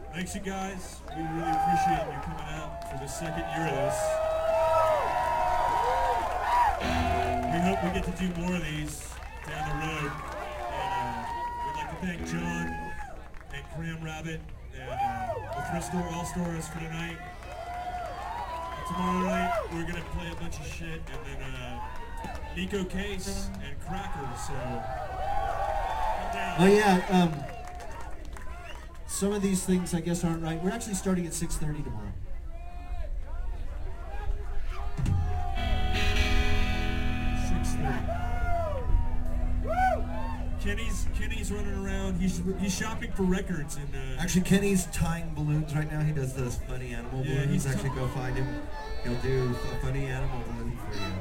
Thanks, you guys. We really appreciate you coming out for the second year of this. We hope we get to do more of these down the road. And we'd like to thank John and Cram Rabbit and the Thrift Store All-Stars for tonight. And tomorrow night, we're going to play a bunch of shit, and then Nico Case and Crackers, so come down. Oh yeah, some of these things I guess aren't right. We're actually starting at 6:30 tomorrow. Kenny's running around. He's shopping for records and actually Kenny's tying balloons right now. He does those funny animal balloons. He's actually go find him. He'll do a funny animal balloon for you.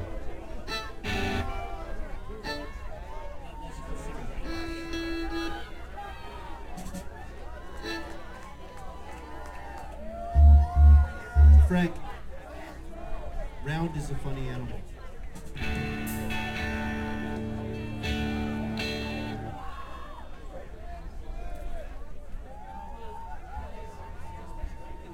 Frank, Round is a funny animal.